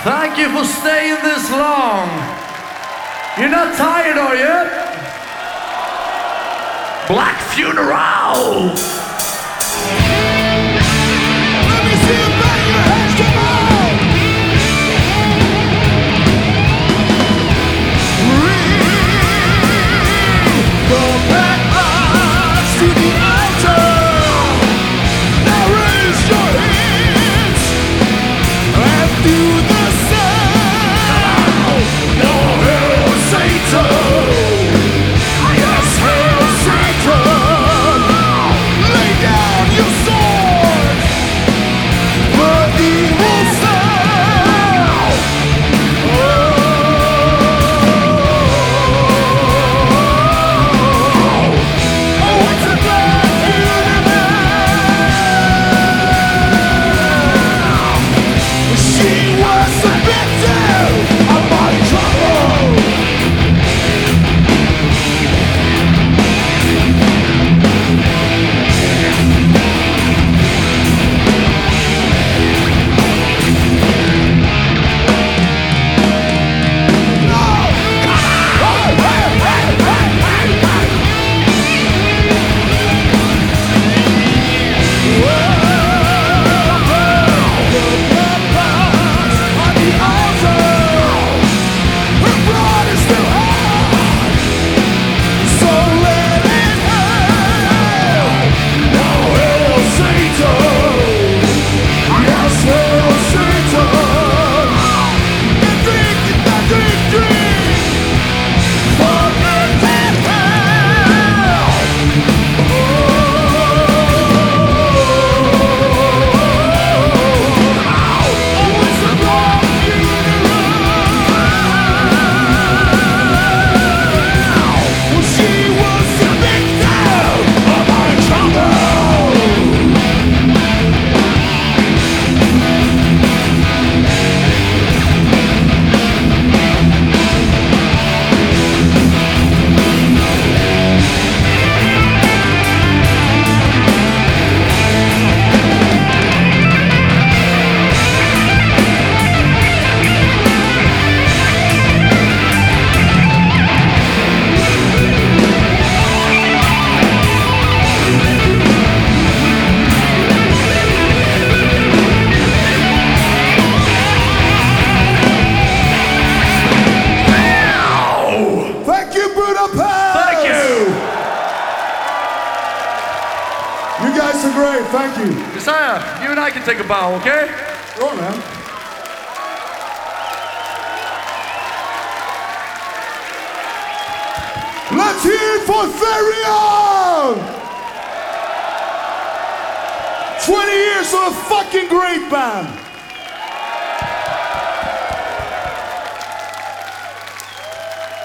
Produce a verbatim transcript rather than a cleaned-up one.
Thank you for staying this long. You're not tired, are you? Black Funeral! Let me see you bang your hands, come on! Bring the back lines to the altar. Now raise your hands and do the sound. No hell, Satan! Yes, hell, Satan! Lay down your sword! The evil sound! Oh, oh, it's a black funeral. She was the victim of my trouble. Thank you, Budapest! Thank you! You guys are great, thank you. Josiah, you and I can take a bow, okay? Go on, man. Let's hear it for Therion! twenty years of a fucking great band.